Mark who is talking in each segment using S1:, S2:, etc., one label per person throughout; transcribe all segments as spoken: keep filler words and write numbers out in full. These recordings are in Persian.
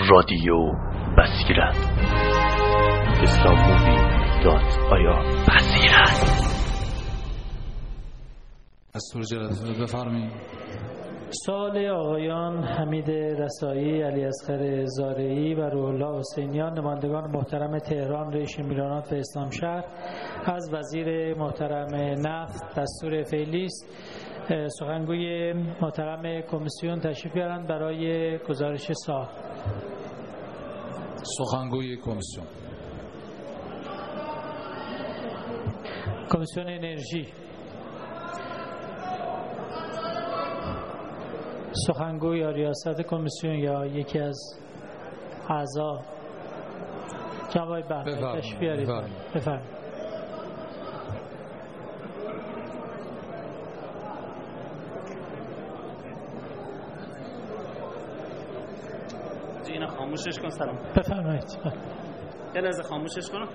S1: رادیو بصیرت اسلامی دات آیا بصیرت.
S2: دستور جلسه بفرمایید.
S3: سوال آقایان حمید رسایی، علیاصغر زارعی و روح الله حسینیان، نمایندگان محترم تهران، ریش میلانات و اسلام شهر، از وزیر محترم نفت دستور فعلی است. سخنگوی محترم کمیسیون تشریف بیارند برای گزارش سوال.
S2: سخنگوی کمیسیون.
S3: کمیسیون انرژی، سخنگوی یا ریاست کمیسیون یا یکی از اعضا، جناب آقای بهمنی تشریف بیارید. بفرمایید.
S4: اینا خاموشش کن. سلام.
S3: بفرمایید.
S4: یه لحظه خاموشش کن.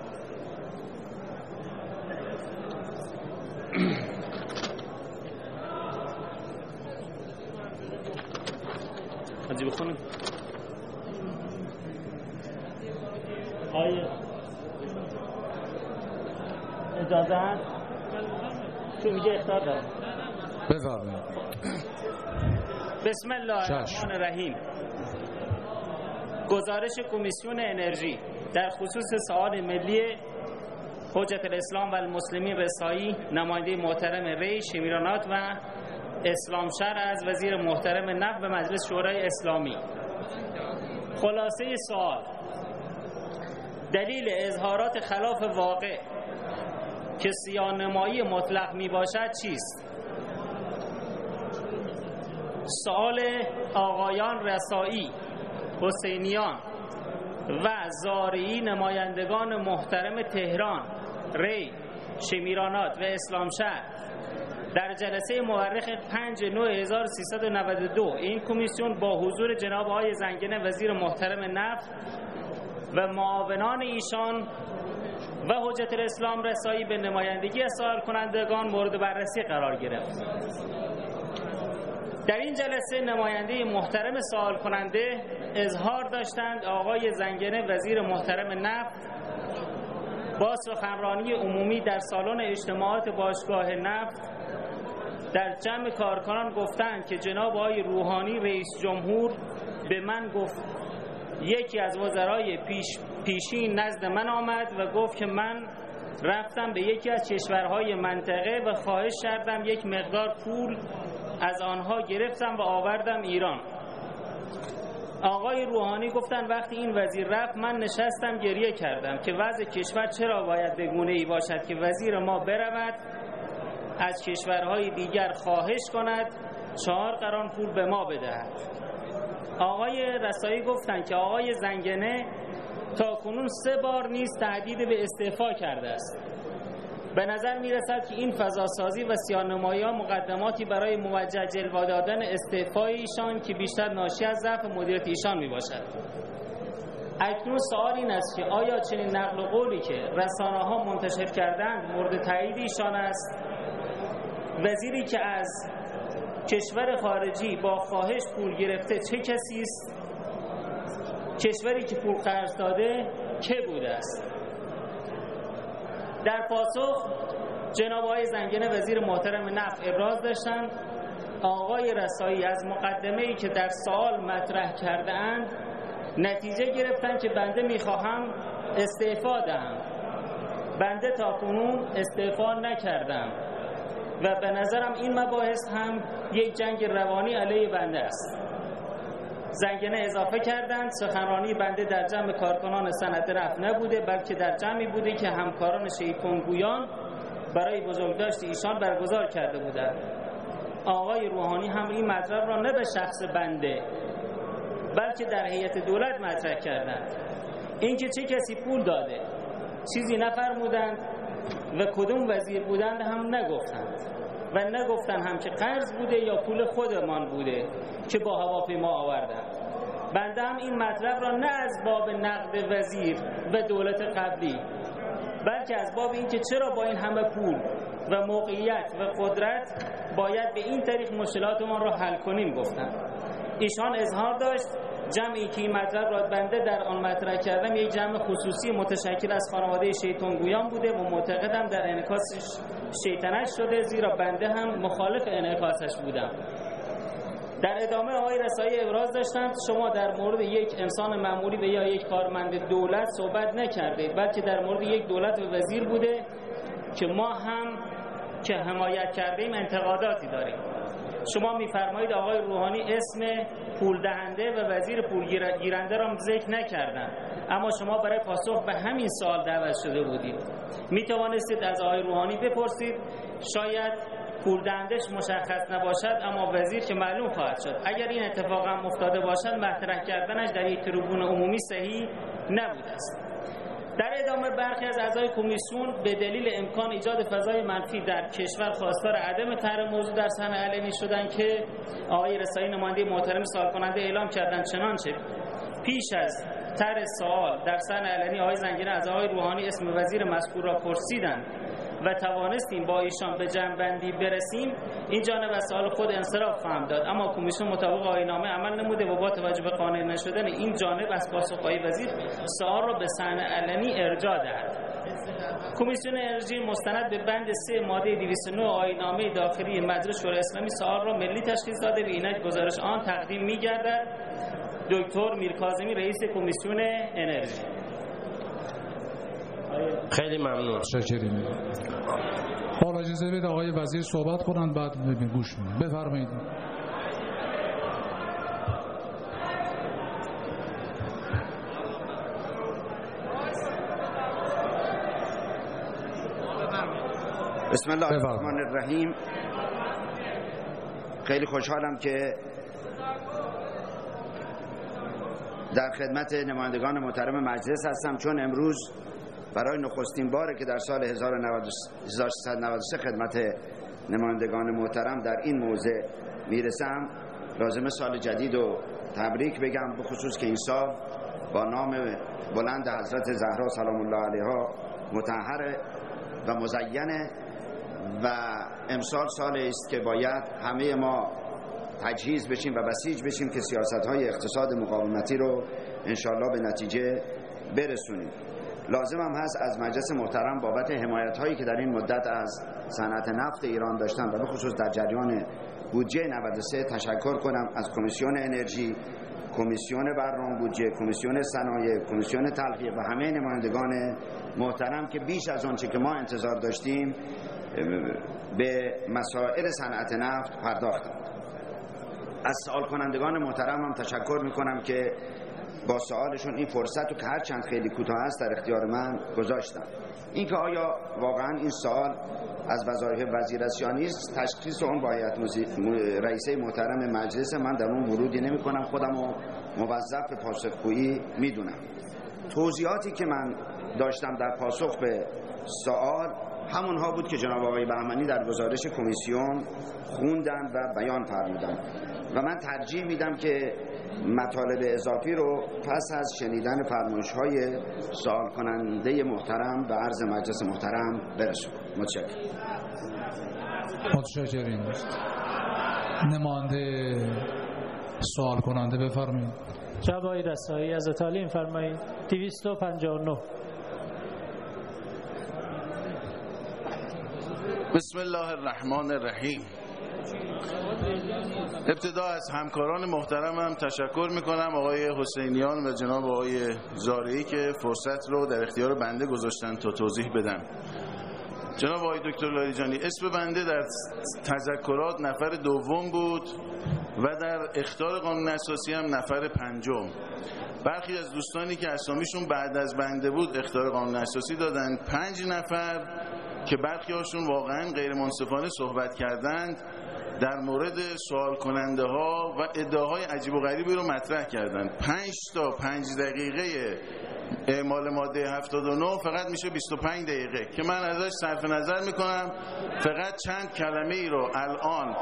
S4: حاجی بخونیم. آیه اجازه هست؟ چون میگه اختار دارم.
S2: بفرمایید.
S4: بسم الله الرحمن الرحیم. گزارش کمیسیون انرژی در خصوص سوال ملی حجت الاسلام و المسلمین رسایی، نماینده محترم ریش میرانات و اسلام شهر، از وزیر محترم نفت به مجلس شورای اسلامی. خلاصه سوال: دلیل اظهارات خلاف واقع که سیاه‌نمایی مطلق می باشد چیست؟ سوال آقایان رسایی، حسینیان و زارعی، نمایندگان محترم تهران، ری، شمیرانات و اسلام شهر، در جلسه مورخ پنج نوامبر هزار و سیصد و نود و دو این کمیسیون با حضور جناب آقای زنگنه وزیر محترم نفت و معاونان ایشان و حجت الاسلام رسایی به نمایندگی از سوال کنندگان مورد بررسی قرار گرفت. در این جلسه نماینده محترم سوال کننده اظهار داشتند آقای زنگنه وزیر محترم نفت با سخنرانی عمومی در سالن اجتماعات باشگاه نفت در جمع کارکنان گفتند که جناب آقای روحانی رئیس جمهور به من گفت، یکی از وزرای پیش پیشین نزد من آمد و گفت که من رفتم به یکی از کشورهای منطقه و خواهش کردم یک مقدار پول از آنها گرفتم و آوردم ایران. آقای روحانی گفتن وقتی این وزیر رفت من نشستم گریه کردم که وضع کشور چرا باید به گونه‌ای باشد که وزیر ما برود از کشورهای دیگر خواهش کند چهار قران پول به ما بدهد. آقای رسایی گفتند که آقای زنگنه تا کنون سه بار نیز تهدید به استعفا کرده است. به نظر می رسد که این فضاسازی و سیاه‌نمایی ها مقدماتی برای موجه جلوه دادن استعفای ایشان که بیشتر ناشی از ضعف مدیریت ایشان می باشد. اکنون سوال این است که آیا چنین نقل و قولی که رسانه ها منتشر کردند مورد تایید ایشان است؟ وزیری که از کشور خارجی با خواهش پول گرفته چه کسی است؟ کشوری که پول قرض داده که بوده است؟ در پاسخ جناب آقای زنگنه وزیر محترم نفت ابراز داشتند آقای رسایی از مقدمه‌ای که در سوال مطرح کرده اند نتیجه گرفتند که بنده میخواهم استعفا دهم. بنده تاکنون استعفا نکردم و به نظرم این مباحث هم یک جنگ روانی علیه بنده است. زنگنه اضافه کردند سخنرانی بنده در جمع کارکنان صنعت نفت نبوده بلکه در جمعی بوده که همکاران شیطانگویان برای بزرگداشت ایشان برگزار کرده بودند. آقای روحانی هم این مطلب را نه به شخص بنده بلکه در هیئت دولت مطرح کردند. اینکه چه کسی پول داده چیزی نفرمودند و کدوم وزیر بودند هم نگفتند و نگفتن هم که قرض بوده یا پول خودمان بوده که با هواپیما آوردند. بنده هم این مطلب را نه از باب نقد وزیر و دولت قبلی بلکه از باب این که چرا با این همه پول و موقعیت و قدرت باید به این طریق مشکلاتمان را حل کنیم گفتند. ایشان اظهار داشت جمعی که این مطلب را بنده در آن مطرح کردم یک جمع خصوصی متشکل از خانواده شیطانگویان بوده و معتقدم در انعکاس شیطنت شده، زیرا بنده هم مخالف انعکاسش بودم. در ادامه آقای رسایی ابراز داشتند شما در مورد یک انسان معمولی و یا یک کارمند دولت صحبت نکردید، بلکه در مورد یک دولت و وزیر بوده که ما هم که حمایت کردیم انتقاداتی داریم. شما می‌فرمایید آقای روحانی اسم پول دهنده و وزیر پول گیرنده را ذکر نکردند، اما شما برای پاسخ به همین سوال دعوت شده بودید. می توانستید از آقای روحانی بپرسید، شاید پول دهندش مشخص نباشد اما وزیر که معلوم خواهد شد. اگر این اتفاق هم افتاده باشد مطرح کردنش در یک تریبون عمومی صحیح نبوده است. در ادامه برخی از اعضای کمیسیون به دلیل امکان ایجاد فضای منفی در کشور خواستار عدم طرح موضوع در صحنه علنی شدند که آقای رسایی نماینده محترم سوال کننده اعلام کردند. چنانچه پیش از طرح سوال در صحنه علنی آقای زنگنه از آقای روحانی اسم وزیر مذکور را پرسیدند و توانستیم با ایشان به جمع‌بندی برسیم، این جانب از سوال خود انصراف خواهم داد، اما کمیسیون مطابق آیین‌نامه عمل نموده و با توجه به قانع نشدن این جانب از پاسخ آقای وزیر سوال را به صحنه علنی ارجاع دهد. کمیسیون انرژی مستند به بند سه ماده دویست و نه آیین‌نامه داخلی مجلس شورای اسلامی سوال را ملی تشخیص داده و اینک گزارش آن تقدیم می‌گردد. دکتر میرکاظمی رئیس کمیسیون انرژی.
S5: خیلی ممنون.
S2: شکریم. حالا اجازه بدید آقای وزیر صحبت کنند، بعد ببین گوش کنید. بفرمایید.
S6: بسم الله الرحمن الرحیم. خیلی خوشحالم که در خدمت نمایندگان محترم مجلس هستم، چون امروز برای نخستین باره که در سال هزار و سیصد و نود و سه خدمت نمایندگان محترم در این موضع میرسم. لازمه سال جدید و تبریک بگم، به خصوص که این سال با نام بلند حضرت زهرا سلام الله علیها مطهر و مزینه و امسال سال است که باید همه ما تجهیز بشیم و بسیج بشیم که سیاست‌های اقتصاد مقاومتی رو انشالله به نتیجه برسونیم. لازم هم هست از مجلس محترم بابت حمایت‌هایی که در این مدت از صنعت نفت ایران داشتن و به خصوص در جریان بودجه نود و سه تشکر کنم از کمیسیون انرژی، کمیسیون برنامه بودجه، کمیسیون صنایع، کمیسیون تلفیق و همه نمایندگان محترم که بیش از آنچه که ما انتظار داشتیم به مسائل صنعت نفت پرداختند. از سوال کنندگان محترم هم تشکر میکنم که با سوالشون این فرصت رو که هر چند خیلی کوتاه است در اختیار من گذاشتن. اینکه آیا واقعا این سوال از وظایف وزیر است یا نیست، تشخیص اون با هیئت رئیسه محترم مجلس، من در اون ورودی نمی کنم، خودم رو موظف به پاسخگویی میدونم. توضیحاتی که من داشتم در پاسخ به سوال همونها بود که جناب آقای بهمنی در گزارش کمیسیون خوندن و بیان فرمودن و من ترجیح میدم که مطالب اضافی رو پس از شنیدن فرمایش‌های سوال کننده محترم به عرض مجلس محترم برسونم. متشکرم.
S2: متشکریم. نماینده سوال کننده بفرمایید.
S3: جناب آقای رسایی از تعلیم فرمایید. دویست و پنجاه و نه.
S7: بسم الله الرحمن الرحیم. ابتدا از همکاران محترمم تشکر میکنم، آقای حسینیان و جناب آقای زارعی که فرصت رو در اختیار بنده گذاشتن تا توضیح بدم. جناب آقای دکتر لاریجانی، اسم بنده در تذکرات نفر دوم بود و در اخطار قانون اساسی هم نفر پنجم. برخی از دوستانی که اسامیشون بعد از بنده بود اخطار قانون اساسی دادن، پنج نفر که برخی هاشون واقعا غیر منصفانه صحبت کردند در مورد سوال کننده ها و ادعاهای عجیب و غریبی رو مطرح کردند. پنج تا پنج دقیقه اعمال ماده هفتاد و نه فقط میشه بیست و پنج دقیقه که من ازش صرف نظر میکنم. فقط چند کلمه ای رو الان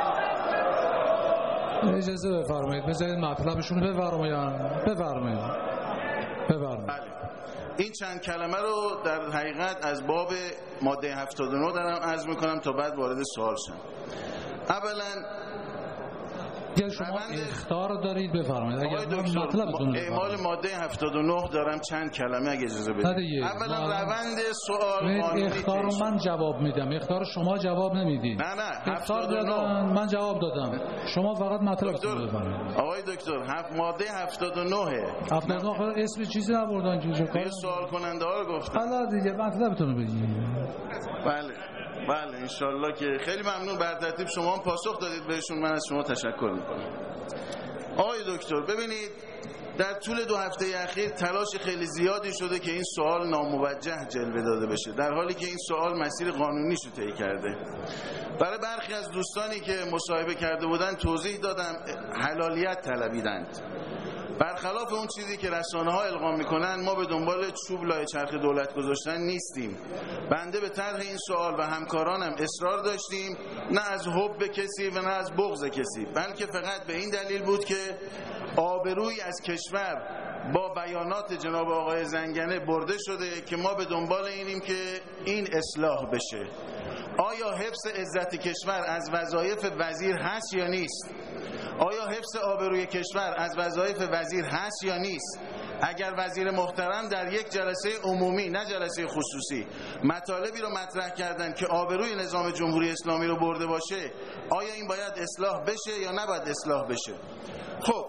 S2: اجازه بفرمایید بذارید مطلبشون رو بفرمایید. بفرمایید. بفرمایید.
S7: این چند کلمه رو در حقیقت از باب ماده هفتاد و نه دارم عرض میکنم تا بعد وارد سوال شم. اولا
S2: اگر شما اخطار دارید بفرمایید.
S7: اگر مطلبتون اعمال ماده هفتاد و نه دارم چند کلمه اگه اجازه بدید. اولا روند سوال قانونی
S2: اخطار من جواب میدم، اختار شما جواب نمیدید.
S7: نه نه
S2: اختار دادن من جواب دادم، شما فقط مطلبتون بفرمایید.
S7: آقای دکتر هفت ماده هفتاد و نه
S2: هفتاد و نه اسم چیزی نبردن که
S7: چه سوال کننده ها رو گفتن.
S2: حالا دیگه مطلبتون رو بگید.
S7: بله بله انشالله که خیلی ممنون. بر ترتیب شما هم پاسخ دادید بهشون، من از شما تشکر میکنم. آقای دکتر ببینید در طول دو هفته اخیر تلاش خیلی زیادی شده که این سوال ناموجه جلوه داده بشه، در حالی که این سوال مسیر قانونیش رو طی کرده. برای برخی از دوستانی که مصاحبه کرده بودن توضیح دادم، حلالیت طلبیدند. برخلاف اون چیزی که رسانه ها القا میکنن ما به دنبال چوب لای چرخ دولت گذاشتن نیستیم. بنده به طرح این سوال و همکارانم اصرار داشتیم، نه از حب کسی و نه از بغض کسی، بلکه فقط به این دلیل بود که آبروی از کشور با بیانات جناب آقای زنگنه برده شده که ما به دنبال اینیم که این اصلاح بشه. آیا حفظ عزت کشور از وظایف وزیر هست یا نیست؟ آیا حفظ آبروی کشور از وظایف وزیر هست یا نیست؟ اگر وزیر محترم در یک جلسه عمومی نه جلسه خصوصی مطالبی رو مطرح کردن که آبروی نظام جمهوری اسلامی رو برده باشه، آیا این باید اصلاح بشه یا نباید اصلاح بشه؟ خب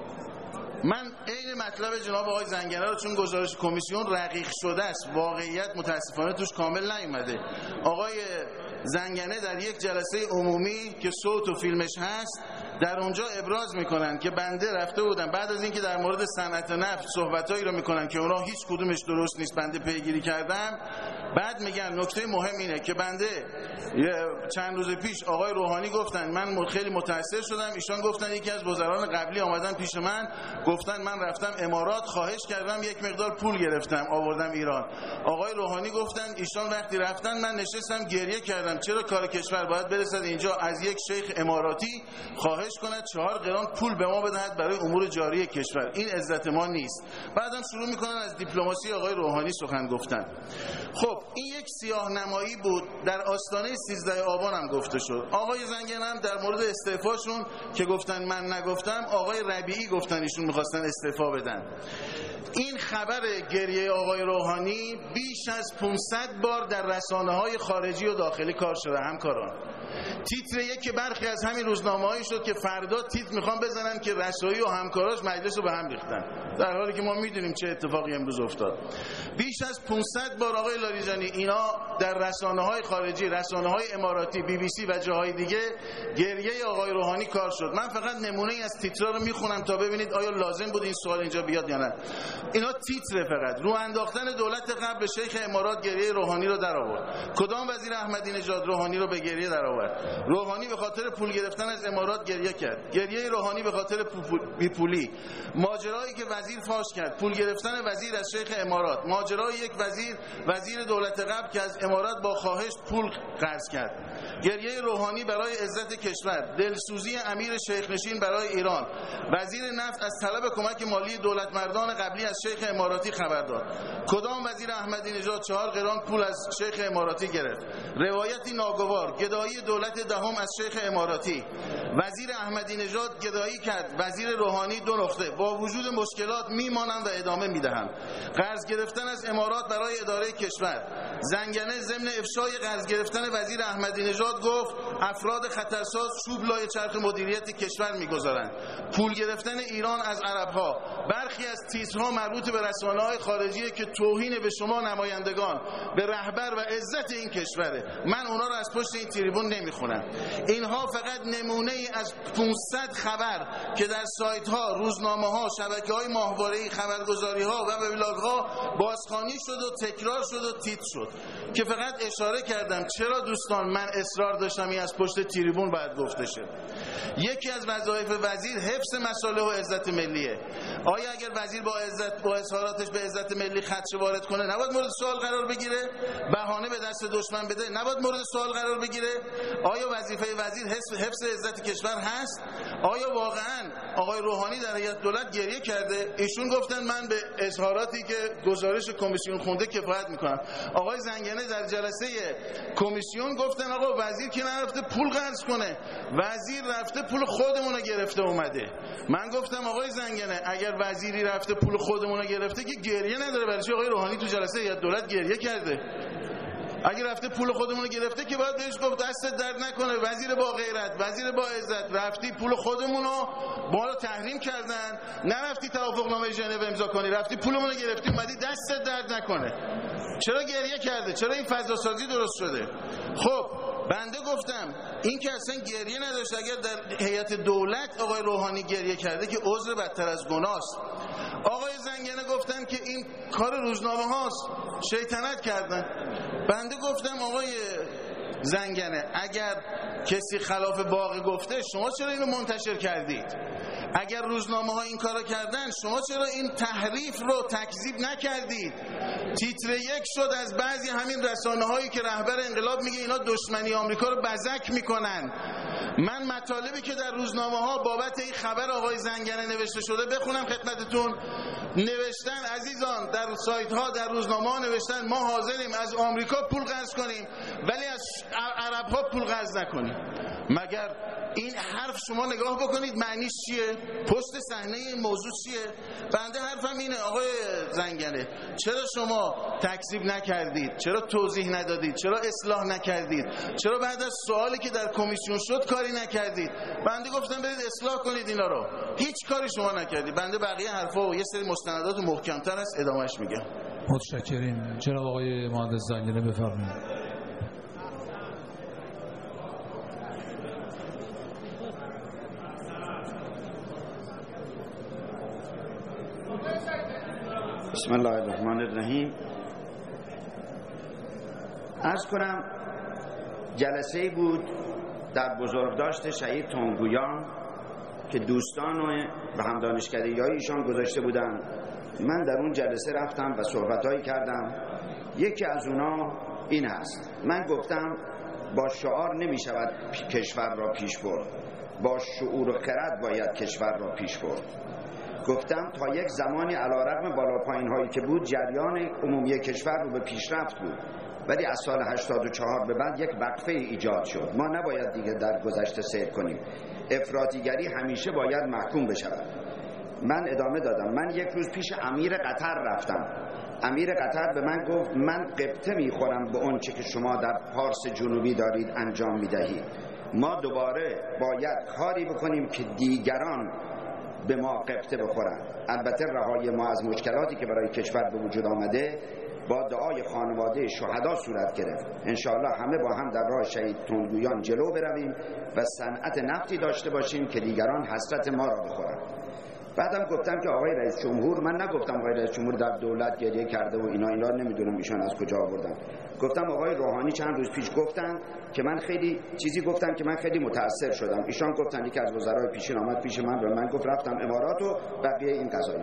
S7: من عین مطلب جناب آقای زنگنه رو، چون گزارش کمیسیون رقیق شده است، واقعیت متاسفانه توش کامل نیومده. آقای زنگنه در یک جلسه عمومی که صوت و فیلمش هست در اونجا ابراز میکنن که بنده رفته بودم بعد از اینکه در مورد صنعت نفت صحبتایی رو میکنن که اونها هیچ کدومش درست نیست، بنده پیگیری کردم. بعد میگن نکته مهم اینه که بنده چند روز پیش آقای روحانی گفتن من خیلی متاثر شدم، ایشان گفتن یکی از وزران قبلی آمدن پیش من گفتن من رفتم امارات خواهش کردم یک مقدار پول گرفتم آوردم ایران. آقای روحانی گفتن ایشان وقتی رفتن من نشستم گریه کردم چرا کار کشور باید برسد اینجا از یک شیخ اماراتی خواهش کند چهار قران پول به ما بدهد برای امور جاری کشور، این عزت ما نیست. بعدم شروع میکنن از دیپلماسی آقای روحانی سخن گفتن. خب این یک سیاه نمایی بود. در آستانه سیزده آبان هم گفته شد. آقای زنگنه هم در مورد استعفاشون که گفتن من نگفتم، آقای ربیعی گفتن ایشون میخواستن استعفا بدن. این خبر گریه آقای روحانی بیش از پانصد بار در رسانه‌های خارجی و داخلی کار شده. همکاران تیتر یک برخی از همین روزنامه‌هایی شد که فردا تیتر میخوان بزنن که رسایی و همکاراش مجلس رو به هم ریختن، در حالی که ما میدونیم چه اتفاقی امروز افتاد. بیش از پانصد بار آقای لاریجانی اینا در رسانه‌های خارجی، رسانه‌های اماراتی، بی بی سی و جاهای دیگه گریه آقای روحانی کار شد. من فقط نمونه‌ای از تیترها رو میخونم تا ببینید آیا لازم بود این سوال اینجا بیاد یا نه. اینا تیتر فقط رو انداختن دولت قبل شیخ امارات گریه روحانی رو در آورد. کدام وزیر احمدی نژاد روحانی رو به گریه در آورد؟ روحانی به خاطر پول گرفتن از امارات گریه کرد. گریه روحانی به خاطر بی پولی. ماجرایی که وزیر فاش کرد، پول گرفتن وزیر از شیخ امارات. ماجرای یک وزیر وزیر دولت قبل که از امارات با خواهش پول قرض کرد. گریه روحانی برای عزت کشور. دلسوزی امیر شیخ نشین برای ایران. وزیر نفت از طلب کمک مالی دولت مردان قبلی از شیخ اماراتی خبر داد. کدام وزیر احمدی نژاد چهار قران پول از شیخ اماراتی گرفت؟ روایتی ناگوار. گدایی دولت دهم از شیخ اماراتی. وزیر احمدی نژاد گدایی کرد، وزیر روحانی دو نقطه. با وجود مشکلات میمانم و ادامه میدهم. قرض گرفتن از امارات برای اداره کشور. زنگنه ضمن افشای قرض گرفتن وزیر احمدی نژاد گفت افراد خطرساز چوب لای چرخ مدیریت کشور میگذارند. پول گرفتن ایران از عربها. برخی از تیترها مربوط به رسانه‌های خارجی که توهین به شما نمایندگان، به رهبر و عزت این کشوره. من اونا رو از پشت این تریبون نمیخونم. اینها فقط نمونه ای از پانصد خبر که در سایت ها، روزنامه ها، شبکه های ماهواره‌ای، خبرگزاری ها و وبلاگ ها بازخوانی شد و تکرار شد و تیتر شد که فقط اشاره کردم. چرا دوستان من اصرار داشتم این از پشت تریبون باید گفته شه. یکی از وظایف وزیر حفظ مصالح و عزت ملیه. آیا اگر وزیر با عزت با اظهاراتش به عزت ملی خدشه وارد کنه نباید مورد سوال قرار بگیره؟ بهانه به دست دشمن بده نباید مورد سوال قرار بگیره؟ آیا وظیفه وزیر حفظ حفظ عزت کشور هست؟ آیا واقعا آقای روحانی در هیئت دولت گریه کرده؟ ایشون گفتن من به اظهاراتی که گزارش کمیسیون خونده کفایت میکنم. آقای زنگنه در جلسه کمیسیون گفتن آقا وزیر که نرفته پول قرض کنه، وزیر رفته پول خودمون رو گرفته اومده. من گفتم آقای زنگنه اگر وزیری رفته پول خودمون رو گرفته که گریه نداره، برای چی آقای روحانی تو جلسه هیئت دولت گریه کرده؟ اگه رفته پول خودمون رو گرفته که باید بهش گفت دستت درد نکنه، وزیر با غیرت، وزیر با عزت، رفتی پول خودمون رو ما رو تحریم کردن، نرفتی توافقنامه ژنو امضا کنی، رفتی پولمون رو گرفتی اومدی دستت درد نکنه. چرا گریه کرده؟ چرا این فضا سازی درست شده؟ خب بنده گفتم این که اصلا گریه نداشت. اگر در هیئت دولت آقای روحانی گریه کرده که عذر بدتر از گناهست. آقای زنگنه گفتن که این کار روزنامه هاست، شیطنت کردن. بنده گفتم آقای زنگنه اگر کسی خلاف باغ گفته شما چرا اینو منتشر کردید؟ اگر روزنامه ها این کارو کردن شما چرا این تحریف رو تکذیب نکردید؟ تیتر یک شد از بعضی همین رسانه هایی که رهبر انقلاب میگه اینا دشمنی آمریکا رو بزک میکنن. من مطالبی که در روزنامه ها بابت این خبر آقای زنگنه نوشته شده بخونم خدمتتون. نوشتن عزیزان در سایت ها در روزنامه ها نوشتن ما حاضریم از آمریکا پول قرض کنیم ولی از عرب ها پول قرض نکنیم. مگر این حرف شما نگاه بکنید معنیش چیه؟ پشت صحنه این موضوع چیه؟ بنده حرفم اینه آقای زنگنه چرا شما تکذیب نکردید؟ چرا توضیح ندادید؟ چرا اصلاح نکردید؟ چرا بعد از سوالی که در کمیسیون شد کاری نکردید؟ بنده گفتم برید اصلاح کنید اینا رو. هیچ کاری شما نکردید. بنده بقیه حرفا و یه سری مستندات محکم‌تر است ادامهش میگم.
S2: متشکریم. جناب آقای مهندس زنگنه بفرمایید.
S6: بسم الله الرحمن الرحیم. عرض کنم جلسه بود در بزرگداشت شهید تنگویان که دوستان و هم دانشکده‌ای ایشان گذاشته بودن. من در اون جلسه رفتم و صحبتایی کردم. یکی از اونا این است: من گفتم با شعار نمی شود کشور را پیش برد، با شعور و خرد باید کشور را پیش برد. گفتم تا یک زمانی علیرغم بالا پایین هایی که بود جریان عمومی کشور رو به پیشرفت بود، ولی از سال هشتاد و چهار به بعد یک وقفه ایجاد شد. ما نباید دیگه در گذشته سیر کنیم. افراطیگری همیشه باید محکوم بشود. من ادامه دادم. من یک روز پیش امیر قطر رفتم. امیر قطر به من گفت من قبطه میخورم به اون چه که شما در پارس جنوبی دارید انجام میدهید. ما دوباره باید کاری بکنیم که دیگران به ما قبطه بخورن. البته رهایی ما از مشکلاتی که برای کشور به وجود آمده با دعای خانواده شهدا صورت گرفت. انشاءالله همه با هم در راه شهید تنگویان جلو برویم و صنعت نفتی داشته باشیم که دیگران حسرت ما را بخورن. بعدم گفتم که آقای رئیس جمهور، من نگفتم آقای رئیس جمهور در دولت گریه کرده و اینا اینا نمیدونم ایشان از کجا آوردن. گفتم آقای روحانی چند روز پیش گفتن که من خیلی چیزی گفتم که من خیلی متاثر شدم. ایشان گفتن یکی از وزرای پیشین آمد پیش من و من گفت رفتم امارات و بقیه این قضایی.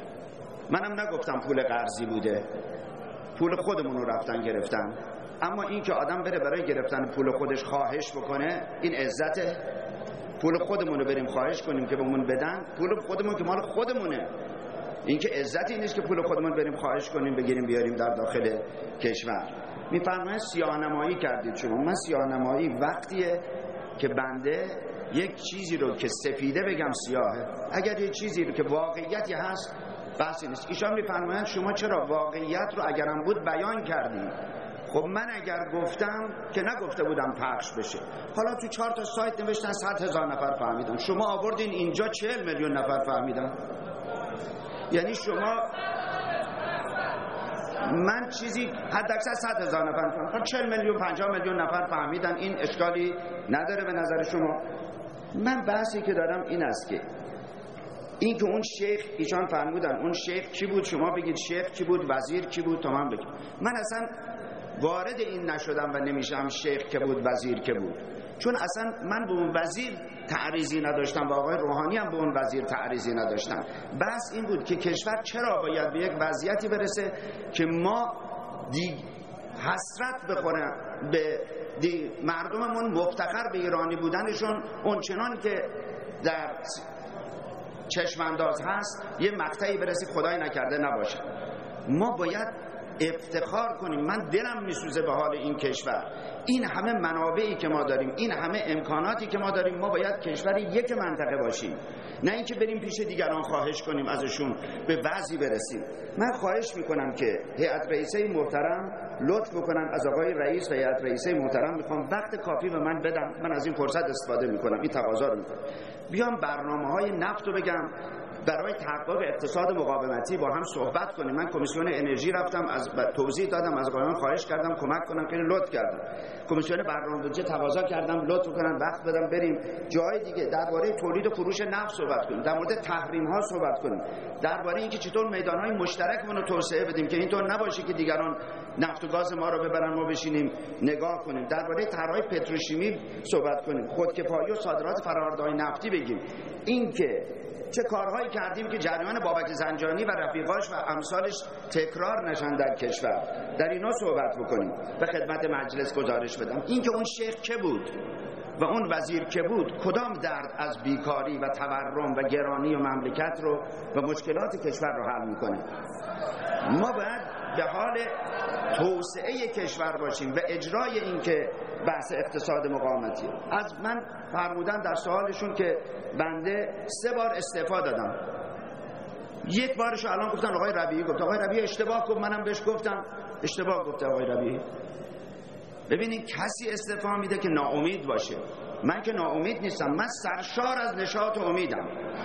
S6: منم نگفتم پول قرضی بوده، پول خودمون رو رفتن گرفتن. اما این که آدم بره برای گرفتن پول خودش خواهش بکنه این عزته. پول خودمون رو بریم خواهش کنیم که بهمون بدن، پول خودمون که مال خودمونه. این که عزتی نیست که پول خودمون بریم خواهش کنیم بگیریم بیاریم در داخل کشور. میفرمایید سیاه‌نمایی کردید شما. من سیاه‌نمایی وقتیه که بنده یک چیزی رو که سفیده بگم سیاهه، اگر یک چیزی رو که واقعیتی هست بحثی نیست. ایشان میفرمایند شما چرا واقعیت رو اگرم بود بیان کردید. خب من اگر گفتم که نگفته بودم پخش بشه. حالا تو چهار تا سایت نوشتن صد هزار نفر فهمیدن، شما آوردین اینجا چهل میلیون نفر فهمیدن. یعنی شما من چیزی حد اکثر صد هزار نفر فهمیدن، چهل میلیون پنجاه میلیون نفر فهمیدن، این اشکالی نداره به نظر شما؟ من بحثی که دارم این است که این که اون شیخ ایشان فرمودن اون شیخ کی بود، شما بگید شیخ کی بود، وزیر کی بود تا من بگم. من اصلا وارد این نشدم و نمیشم شیخ که بود وزیر که بود. چون اصلا من به اون وزیر تعریضی نداشتم و آقای روحانی هم به اون وزیر تعریضی نداشتم. بس این بود که کشور چرا باید به یک وضعیتی برسه که ما دی حسرت بخوریم به دی مردممون مفتخر به ایرانی بودنشون، اون چنان که در چشم انداز هست یه مقطعی برسی خدای نکرده نباشه. ما باید افتخار کنیم. من دلم میسوزه به حال این کشور. این همه منابعی که ما داریم، این همه امکاناتی که ما داریم، ما باید کشور یک منطقه باشیم، نه اینکه بریم پیش دیگران خواهش کنیم ازشون به وضعی برسیم. من خواهش میکنم که هیئت رئیسه محترم لطف بکنن از آقای رئیس و هیئت رئیسه محترم، میخوام وقت کافی به من بدم، من از این فرصت استفاده میکنم، این تقاضا رو میکنم. بیام برنامه‌های نفت رو بگم برای تحقق اقتصاد مقاومتی با هم صحبت کنیم. من کمیسیون انرژی رفتم، از توضیح دادم، از آقایان خواهش کردم کمک کنن، خیلی لطف کردن. کمیسیون برنامه‌ریزی تقاضا کردم لطف کنن وقت بدم بریم جای دیگه درباره تولید و فروش نفت صحبت کنیم، در مورد تحریم ها صحبت کنیم، درباره اینکه چطور میدان‌های مشترکمون رو توسعه بدیم که اینطور نباشه که دیگران نفت و گاز ما رو ببرن ما بشینیم نگاه کنیم، درباره طرح‌های پتروشیمی صحبت کنیم، خودکفایی و صادرات فرآورده‌های نفتی بگیم. اینکه چه کارهایی کردیم که جریان بابک زنجانی و رفیقاش و امثالش تکرار نشن در کشور، در اینا صحبت بکنیم و خدمت مجلس گزارش بدم. اینکه اون شیخ که بود و اون وزیر که بود کدام درد از بیکاری و تورم و گرانی و مملکت رو و مشکلات کشور رو حل میکنه. ما باید به حال توسعه کشور باشیم و اجرای این که بحث اقتصاد مقاومتی. از من فرمودن در سوالشون که بنده سه بار استعفا دادم، یک بارشو الان گفتن آقای ربیعی گفت، آقای ربیعی اشتباه گفت، منم بهش گفتم اشتباه گفته آقای ربیعی. ببینید کسی استعفا میده که ناامید باشه، من که ناامید نیستم، من سرشار از نشاط و امیدم.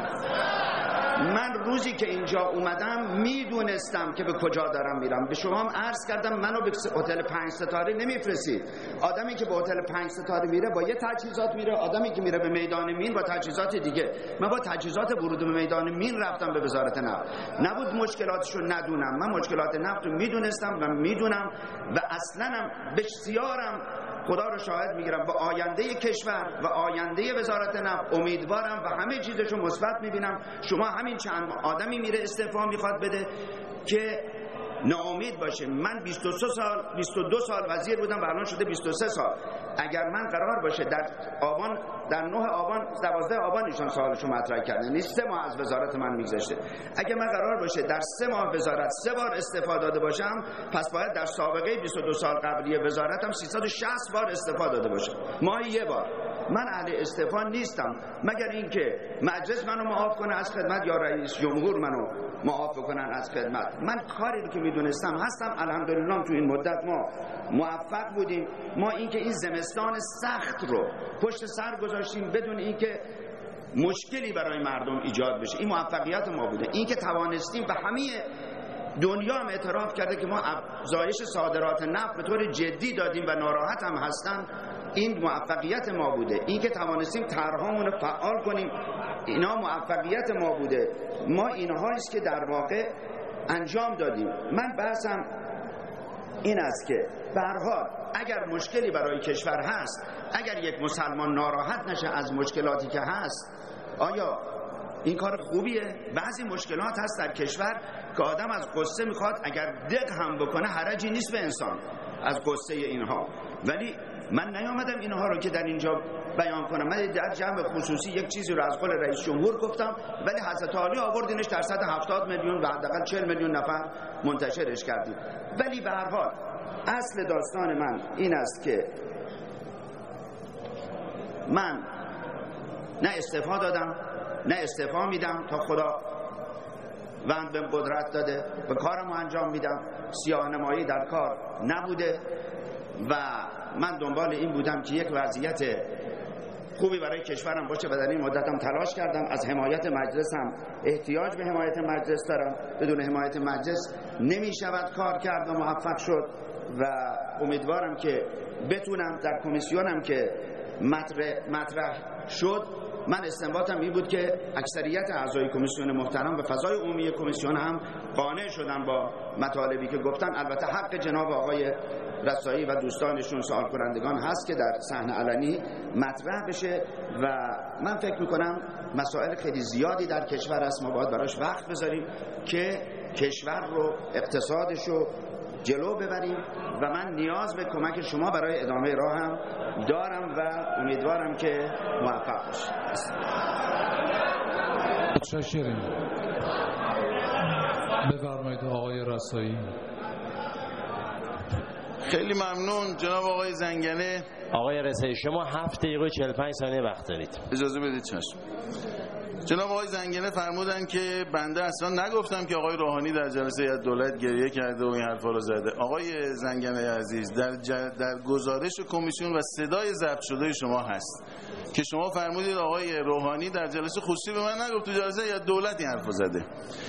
S6: من روزی که اینجا اومدم میدونستم که به کجا دارم میرم. به شما هم عرض کردم منو به هتل پنج ستاره نمیفرستید. آدمی که به هتل پنج ستاره میره با یه تجهیزات میره، آدمی که میره به میدان مین با تجهیزات دیگه. من با تجهیزات ورود به میدان مین رفتم به وزارت نفت، نبود مشکلاتشو ندونم. من مشکلات نفت رو میدونستم و میدونم و اصلا هم بسیارم خدا رو شاهد میگیرم با آینده کشور و آینده وزارت نفت امیدوارم و همه چیزشو مثبت میبینم. شما همین چند آدمی میره استعفا میخواد بده که ناامید باشه. من بیست و سه سال بیست و دو سال وزیر بودم و الان شده بیست و سه سال. اگر من قرار باشه در آبان در نه آبان دوازده آبان ایشان سوالشو مطرح کردن، یعنی سه ماه از وزارت من میگذشته، اگه من قرار باشه در سه ماه وزارت سه بار استعفا داده باشم، پس باید در سابقه بیست و دو سال قبلی وزارتم سیصد و شصت بار استعفا داده باشم، ماهی یه بار. من اهل استعفا نیستم مگر اینکه مجلس منو معاف کنه از خدمت یا رئیس جمهور منو معاف کنن از خدمت. من کاری رو که میدونستم هستم. الحمدلله تو این مدت ما موفق بودیم. ما اینکه این زمستان سخت رو پشت سر گذاشتیم بدون اینکه مشکلی برای مردم ایجاد بشه، این موفقیت ما بوده. اینکه توانستیم و همه دنیا هم اعتراف کرده که ما افزایش صادرات نفت به طور جدی دادیم و ناراحت هم هستن، این موفقیت ما بوده. این که توانستیم طرحامون رو فعال کنیم، اینا موفقیت ما بوده. ما اینهاییست که در واقع انجام دادیم. من بحثم این است که به هر حال اگر مشکلی برای کشور هست، اگر یک مسلمان ناراحت نشه از مشکلاتی که هست، آیا این کار خوبیه؟ بعضی مشکلات هست در کشور که آدم از قصه میخواد اگر دق هم بکنه حرجی نیست به انسان از قصه اینها. ولی من نیامدم اینها رو که در اینجا بیان کنم. من در جمع خصوصی یک چیزی رو از قول رئیس جمهور گفتم، ولی حضرت عالی آوردینش در سطح هفتاد میلیون و حداقل چهل میلیون نفر منتشرش کردیم. ولی به هر حال اصل داستان من این است که من نه استعفا دادم نه استعفا میدم تا خدا وند بهم قدرت داده و کارمو انجام میدم. سیاه‌نمایی در کار نبوده و من دنبال این بودم که یک وضعیت خوبی برای کشورم باشه و در این مدتم تلاش کردم. از حمایت مجلس هم احتیاج به حمایت مجلس دارم. بدون حمایت مجلس نمیشود کار کرد و موفق شد و امیدوارم که بتونم در کمیسیونم که مطرح, مطرح شد من استنباطم این بود که اکثریت اعضای کمیسیون محترم و فضای عمومی کمیسیون هم قانع شدن با مطالبی که گفتن. البته حق جناب آقای رسایی و دوستانشون سوال کنندگان هست که در صحنه علنی مطرح بشه و من فکر میکنم مسائل خیلی زیادی در کشور هست، ما باید براش وقت بذاریم که کشور رو، اقتصادش رو جلو ببریم و من نیاز به کمک شما برای ادامه راه هم دارم و امیدوارم که موفق باشید.
S2: متشکرم. بفرمایید آقای رسایی.
S7: خیلی ممنون جناب آقای زنگنه.
S5: آقای رسایی شما هفت دقیقه و چهل و پنج ثانیه وقت دارید.
S7: اجازه بدید. چشم. جناب آقای زنگنه فرمودن که بنده اصلا نگفتم که آقای روحانی در جلسه هیئت دولت گریه کرده و این حرفا رو زده. آقای زنگنه عزیز در ج... در گزارش کمیسیون و صدای ضبط شده شما هست که شما فرمودید آقای روحانی در جلسه خصوصی به من نگفت، تو جلسه هیئت دولت این حرفو زده.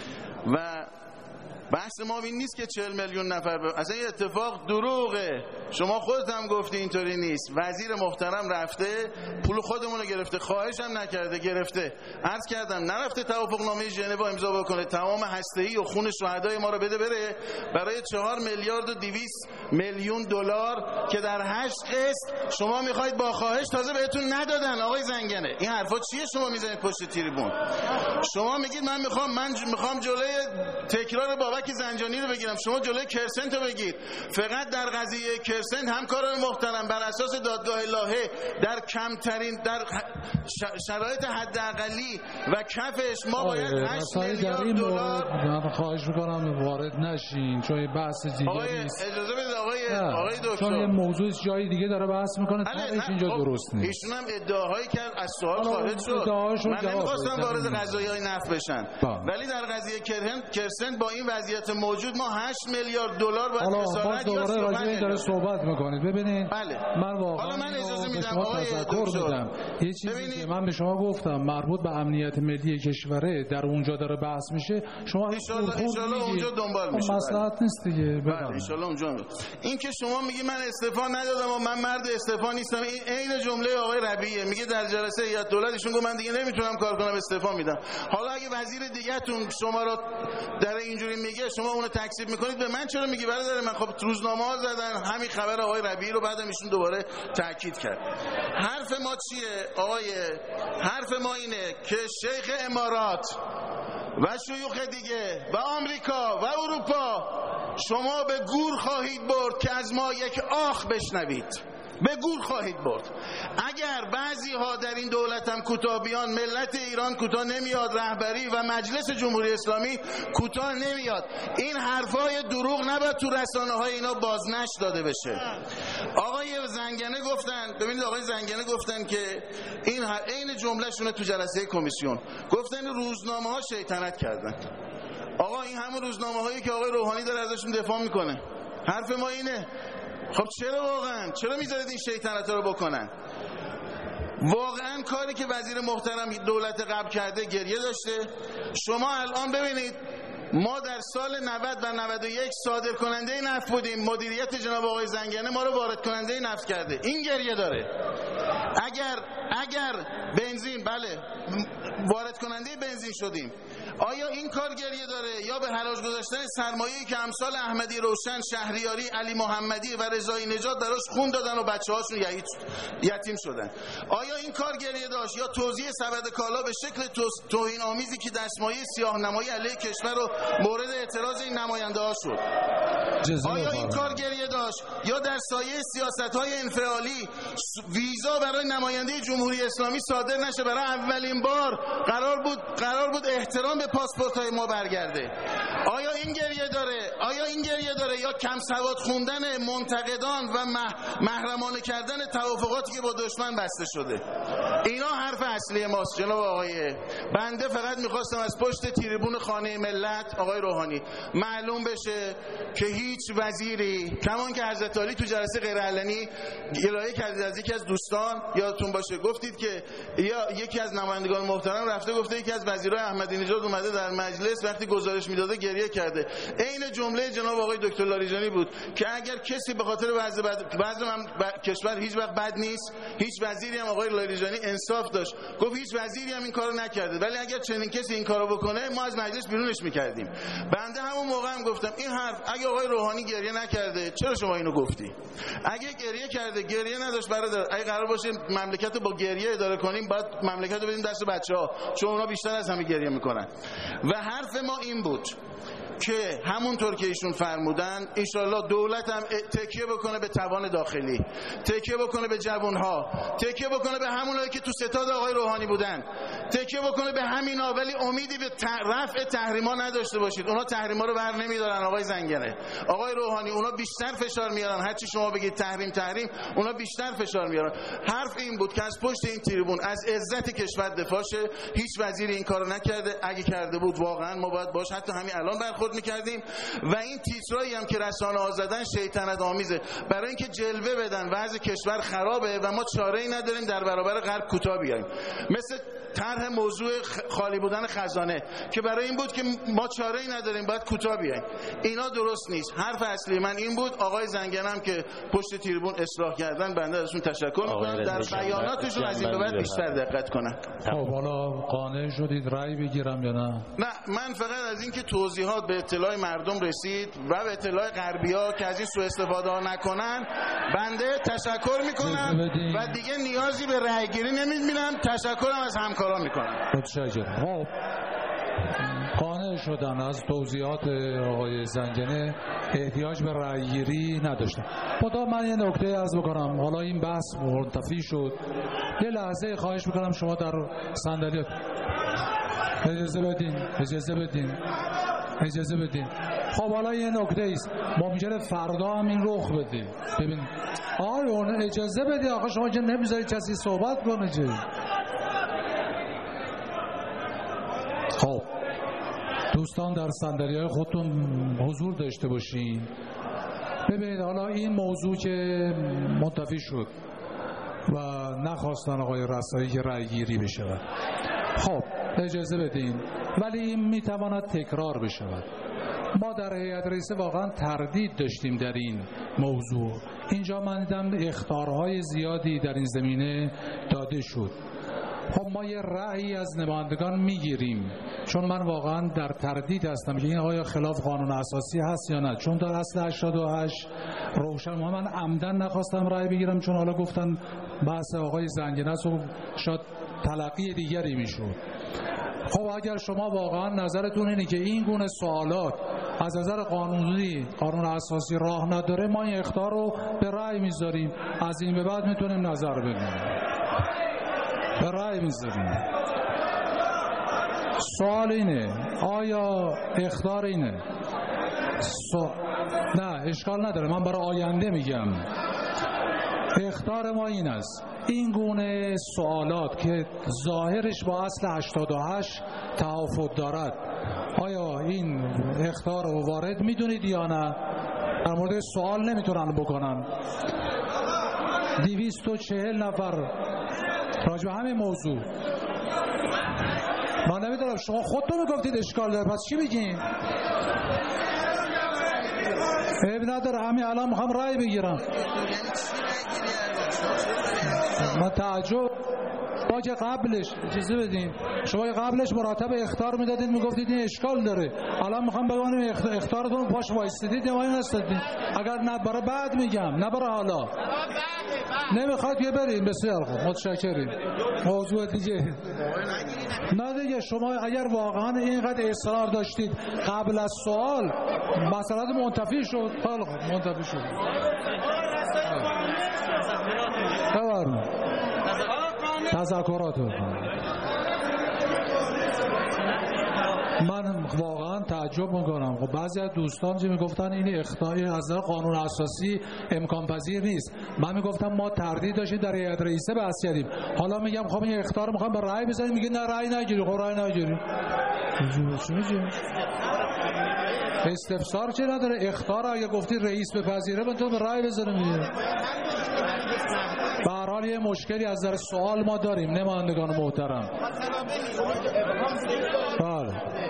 S7: و بحث ما این نیست که چهل میلیون نفر ب... اصلا این اتفاق دروغه. شما خودت هم گفتی اینطوری نیست. وزیر محترم رفته پول خودمون رو گرفته، خواهش هم نکرده گرفته. عرض کردم نرفته توافقنامه ژنو امضا بکنه، تمام هسته‌ای و خون شهدای ما رو بده بره برای چهار میلیارد و دویست میلیون دلار که در هشت قسط شما میخواید با خواهش تازه بهتون ندادن. آقای زنگنه این حرفا چیه شما میزنید پشت تریبون؟ شما میگید من میخوام من میخوام جلوی تکرار بابک زنجانی رو بگیرم، شما جلوی کرسنت رو بگیر. فقط در قضیه کرسنت همکاران محترم بر اساس دادگاه لاهه در کمترین در شرایط حداقلی و کفش ما باید هشت میلیارد دلار.
S2: من خواهش میکنم وارد نشین چون بحث دیگه نیست.
S7: اجازه بدید آقای آقای دکتر،
S2: چون یه موضوع جای دیگه داره بحث میکنه تاش اینجا درست نیست.
S7: ایشون هم ادعاهایی کرد از سوال خارج شد. من نمیخواستم وارد قضایای نفت بشن، ولی در قضیه کرسنت با این وضعیت موجود ما هشت میلیارد دلار باید خسارت یا
S2: دوباره راجع این داره صحبت میکنید. ببینید
S7: بله.
S2: من واقعا
S7: حالا من اجازه میدم
S2: آقای دکتر یه چیزی که من به شما گفتم مربوط به امنیت ملی کشوره در اونجا داره بحث میشه، شما
S7: ان شاءالله اونجا دنبال میشه.
S2: مصلحت نیست دیگه.
S7: بله ان شاءالله اونجا. این که شما میگی من استعفا ندادم و من مرد استعفا نیستم، این عین جمله آقای ربیعه. میگه در جلسه هیئت دولت ایشون گفت من دیگه نمیتونم کار کنم استعفا میدم. حالا اگه وزیر دیگه‌تون شما را در اینجوری میگه شما اونو تکذیب میکنید، به من چرا میگی برادر من؟ خب روزنامه ها زدن همین خبر آقای ربیعی رو، بعدم ایشون دوباره تاکید کرد. حرف ما چیه آقای؟ حرف ما اینه که شیخ امارات و شیوخ دیگه و آمریکا و اروپا شما به گور خواهید برد که از ما یک آخ بشنوید. به گور خواهید برد. اگر بعضی ها در این دولت هم کوتاه بیان، ملت ایران کوتاه نمیاد، رهبری و مجلس جمهوری اسلامی کوتاه نمیاد. این حرفای دروغ نباید تو رسانه های اینا بازنشر داده بشه. آقای زنگنه گفتن، ببینید آقای زنگنه گفتن که این عین جمله‌شون تو جلسه کمیسیون گفتن روزنامه ها شیطنت کردن. آقا این همون روزنامه هایی که آقای روحانی داره ازشون دفاع میکنه. حرف ما اینه. خب چرا واقعا چرا میذارید این شیطنت رو بکنن؟ واقعا کاری که وزیر محترم دولت قبل کرده گریه داشته. شما الان ببینید ما در سال نود و نود و یک صادر کننده نفت بودیم، مدیریت جناب آقای زنگنه ما رو وارد کننده نفت کرده. این گریه داره. اگر اگر بنزین، بله وارد کننده بنزین شدیم، آیا این کار گریه داره یا به حراج گذاشتن سرمایه‌ای که امثال احمدی روشن، شهریاری، علی محمدی و رضایی نژاد براش خون دادن و بچه‌هاشون یتیم شدن؟ آیا این کار گریه داشت یا توزیع سبد کالا به شکل توهین آمیزی که دستمایه سیاه‌نمایی علیه کشور رو مورد اعتراض این نماینده‌ها شد؟ آیا این کار گریه داشت یا در سایه سیاست‌های انفعالی ویزا برای نماینده جمهوری اسلامی صادر نشه؟ برای اولین بار قرار بود قرار بود احترام به پاسپورت‌های ما برگرده. آیا این گریه داره؟ آیا این گریه داره یا کم سواد خوندن منتقدان و محرمانه کردن توافقاتی که با دشمن بسته شده؟ اینا حرف اصلی ماست جناب آقای. بنده فقط می‌خواستم از پشت تریبون خانه ملت آقای روحانی معلوم بشه که هیچ وزیری، کمان که حضرت علی تو جلسه غیر علنی گلایه کردید از یکی از دوستان، یادتون باشه گفتید که یا یکی از نمایندگان محترم رفته گفته یکی از وزیرای احمدی نژاد اومده در مجلس وقتی گزارش میداده گریه کرده. عین جمله جناب آقای دکتر لاریجانی بود که اگر کسی به خاطر وضع بد وضع من ب... کشور هیچ وقت بد نیست، هیچ وزیری هم آقای لاریجانی انصاف داشت گفت هیچ وزیری هم این کارو نکرده، ولی اگر چنین کسی این کارو بکنه ما از مجلس بیرونش میکردیم. بنده همون موقع هم گفتم این حرف اگه آقای روحانی گریه نکرده چرا شما اینو گفتی؟ اگه گریه کرده گریه نداشت برادر، اگه قرار باشه مملکت رو با گریه اداره کنیم باید مملکت رو بدیم دست بچه‌ها چون اونا بیشتر از همه گریه میکنن. و حرف ما این بود که همونطور که ایشون فرمودن انشالله دولت هم تکیه بکنه به توان داخلی، تکیه بکنه به جوانها، تکیه بکنه به همونایی که تو ستاد آقای روحانی بودن، تکیه بکنه به همینا، ولی امیدی به رفع تحریما نداشته باشید. اونا تحریما رو بر نمیدارن آقای زنگنه، آقای روحانی، اونا بیشتر فشار میارن. هرچی شما بگید تحریم تحریم اونا بیشتر فشار میارن. حرف این بود که از پشت این تریبون از عزت کشور دفاع شه. هیچ وزیری این کارو نکرده، اگه کرده بود واقعا ما باید باش حتی همین الان برخورد میکردیم. و این تیترایی هم که رسانه ها زدن شیطنت آمیزه برای اینکه جلوه بدن وضع کشور خرابه و ما چاره‌ای نداریم در برابر غرب کوتاه بیایم. مثل طرح موضوع خالی بودن خزانه که برای این بود که ما چاره‌ای نداریم باید کوتاه بیایم. اینا درست نیست. حرف اصلی من این بود. آقای زنگنم که پشت تریبون اصلاح کردن بنده ازشون تشکر می‌کنم. در بیاناتشون از این به بعد بیشتر دقت کنن.
S2: خب حالا قانع شدید رأی بگیرم یا نه؟
S7: نه، من فقط از اینکه توضیحات به اطلاع مردم رسید و به اطلاع غربی‌ها که از این سوء استفاده ها نکنن بنده تشکر میکنم و دیگه نیازی به رأی گیری نمیبینم. تشکرم از همکاران میکنم.
S2: متشکرم. خب قانع شدن از توضیحات آقای زنگنه، احتیاج به رأی گیری نداشتم. خدا من یه نکته عرض بکنم. حالا این بحث منتفی شد، یه لحظه خواهش میکنم شما در صندلی اجازه بدین اجازه بدین اجازه بدین خب حالا یه نکته ایست، ممکنه فردا هم این رخ بده. ببین آقای اون اجازه بدی، آقا شما که نمیذاری کسی صحبت کنه چه؟ خب دوستان در صندلی‌های خودتون حضور داشته باشین. ببینید حالا این موضوع که منتفی شد و نخواستن آقای رسایی که رأی گیری بشود، خب اجازه بدین، ولی این میتواند تکرار بشود. ما در هیئت رئیسه واقعا تردید داشتیم در این موضوع. اینجا من دیدم اخطارهای زیادی در این زمینه داده شد. خب ما یه رأی از نمایندگان میگیریم، چون من واقعا در تردید هستم که این آیا خلاف قانون اساسی هست یا نه، چون در اصل هشتاد و هشت روشن. من عمدن نخواستم رأی بگیرم چون حالا گفتن بحث آقای زنگنه است و شاید تلقی دیگری میشود. خب اگر شما واقعا نظرتون اینه که این گونه سوالات از نظر قانونی قانون اساسی راه نداره، ما این اخطار رو به رأی میذاریم. از این به بعد میتونیم نظر بدیم، به رأی میذاریم. سوال اینه آیا اخطار اینه سو... نه اشکال نداره، من برای آینده میگم. اخطار ما این است این گونه سوالات که ظاهرش با اصل هشتاد و هشت تفاوت دارد، آیا این اخطار رو وارد میدونید یا نه؟ در مورد سوال نمیتونن بکنن. دویست و چهل نفر راجع به همین موضوع. من نمیدونم شما خودتون میگفتید اشکال داره، پس چی بگیم؟ عیب نداره، همین الان میخوام رأی بگیرم. من تعجب با که قبلش اجازه بدین، شما قبلش مرتب اخطار میدادید میگفتید این اشکال داره، الان میخوام بگم اخطارتون پاش وایستید یا این هستید. اگر نه برای بعد میگم، نه برای حالا. نمیخواد که بریم. بسیار خوب، متشکریم. موضوع دیگه نه دیگه. شما اگر واقعا اینقدر اصرار داشتید قبل از سوال مسئله منتفی شد، خیلی خوب منتفی شد. بفرمایید تذکرات. من واقعا تعجب میکنم. خب بعضی از دوستان چی میگفتن این اخطای از نظر قانون اساسی امکان پذیر نیست. من میگفتم ما تردید داشتیم در هیئت رئیسه بحث کردیم. حالا میگم خب این اخطار میخوام به رأی بزنیم، میگه نه رأی نگیری. خب رأی نگیری. استفسار چه نداره؟ اخطار اگه گفتی رئیس بپذیره من تو به رای بذاره میگه. به هر حال یه مشکلی از نظر سوال ما داریم نمایندگان محترم. بله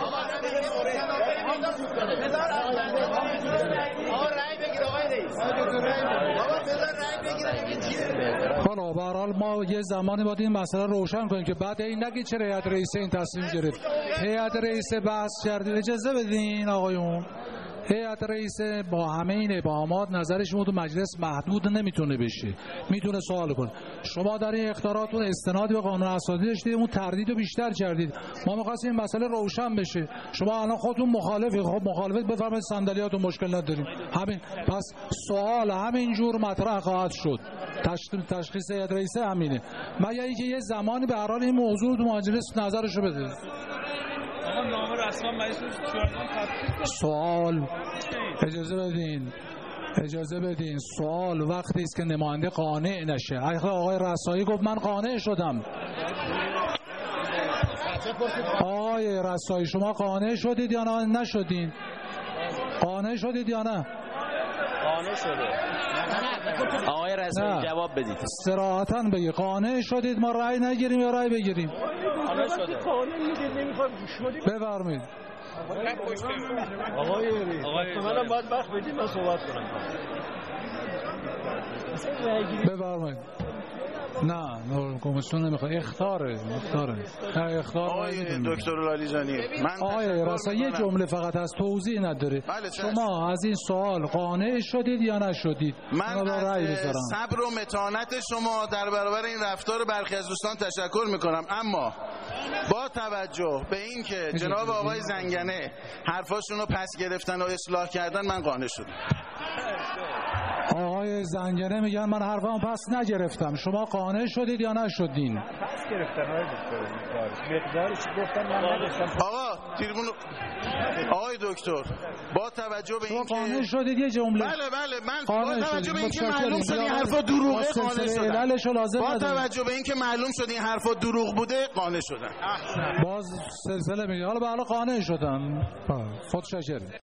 S2: حالا به هر حال ما یه زمانی باید این مسئله روشن کنیم که بعد این نگی چرا هیئت رئیسه این تصمیم گرفت. هیئت رئیسه بحث کردید، اجازه بدین آقایون. هیئت رئیسه با همه این ابهامات نظرش تو مجلس محدود نمیتونه بشه، میتونه سوال کنه. شما در این اختیاراتون استناد به قانون اساسی داشتید، اون تردید رو بیشتر کردید. ما می‌خواستیم این مسئله روشن بشه. شما الان خودتون مخالفی، خب مخالفت بفرمایید، صندلیاتون مشکل نداریم. همین پس سوال همین جور مطرح خواهد شد. تشخیص هیئت رئیسه همینه. مگر اینکه یه زمانی به هر حال این موضوع تو مجلس نظرشو بده. سوال اجازه بدین اجازه بدین سوال وقتی است که نماینده قانع نشه. اگه آقای رسایی گفت من قانع شدم، آقای رسایی شما قانع شدید یا نه نشدین؟ قانع شدید یا نه؟
S5: قانع شده. آقای رسایی جواب بدید.
S2: صراحتاً بگید قانع شدید ما رأی نگیریم یا رأی بگیریم؟
S5: قانع شده.
S2: بفرمایید.
S8: آقای آقای منم باید وقت بدید من صحبت کنم.
S2: بفرمایید. نه نه کمیسیون نمیخواد، اخطاره اخطاره نه اخطار.
S7: آقای دکتر لالیجانی من
S2: آقای رسایی یه جمله فقط از توضیح نداره. شما از این سوال قانع شدید یا نشدید؟
S7: من از صبر و متانت شما در برابر این رفتار برخی از دوستان تشکر میکنم، اما با توجه به این که جناب آقای زنگنه حرفاشون رو پس گرفتن و اصلاح کردن من قانع شدم.
S2: آقای زنگنه میگن من حرفم پس نگرفتم، شما قانع شدید یا نشدین؟
S8: پس گرفتن آقای دکتر مقدارش گفتن من نگفتم.
S7: آقا تریبون آقای دکتر با توجه به این که
S2: قانع شدید یه جمله.
S7: بله بله من با توجه به این که معلوم شد این حرفا دروغه قانع شدم. با توجه به این که معلوم شد این حرفا دروغ بوده قانع شدم.
S2: باز سلسله میگه حالا به حالا قانع شدم. خود شکر.